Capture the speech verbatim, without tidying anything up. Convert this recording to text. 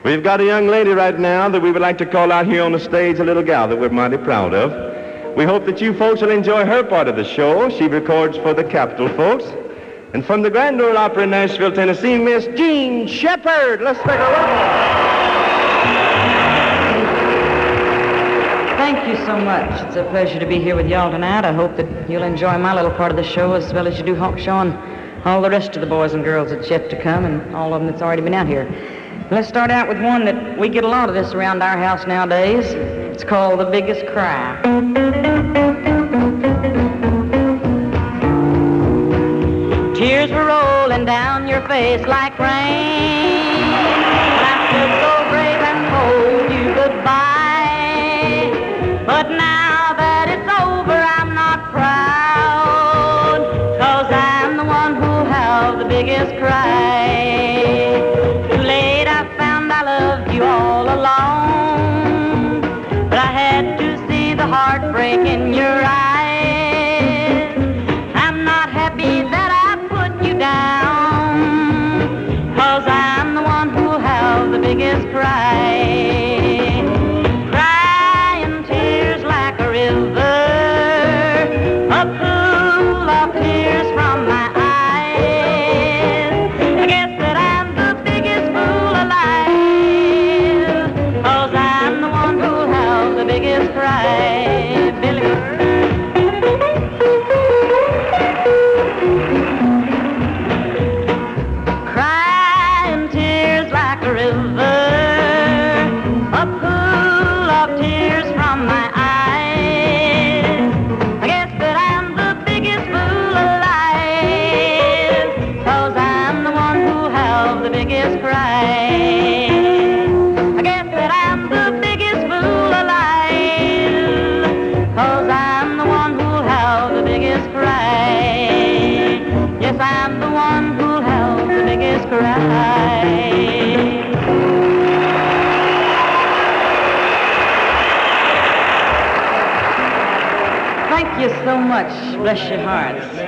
We've got a young lady right now that we would like to call out here on the stage, a little gal that we're mighty proud of. We hope that you folks will enjoy her part of the show. She records for the Capitol folks. And from the Grand Ole Opry in Nashville, Tennessee, Miss Jean Shepard. Let's take a look. Thank you so much. It's a pleasure to be here with y'all tonight. I hope that you'll enjoy my little part of the show as well as you do showing all the rest of the boys and girls that's yet to come and all of them that's already been out here. Let's start out with one that we get a lot of this around our house nowadays. It's called The Biggest Cry. Tears were rolling down your face like rain. I stood so brave and told you goodbye. But now that it's over, I'm not proud, 'cause I'm the one who'll have the biggest cry. Too late, I found I loved you all along, but I had to see the heartbreak in your eyes. I'm not happy that I put you down, 'cause I'm the one who'll have the biggest cry. Crying tears like a river, a pool of tears from my eyes. I guess that I'm the biggest fool alive, 'cause I'm the one who'll have the biggest cry. Billy Bird. Crying tears like a river, a pool of tears from my eyes. I guess that I'm the biggest fool alive, 'cause I'm the one who'll have the biggest cry. I guess that I'm the biggest fool alive, 'cause I'm the one who'll have the biggest cry. Yes, I'm the one who'll have the biggest cry. Thank you so much. Bless your hearts.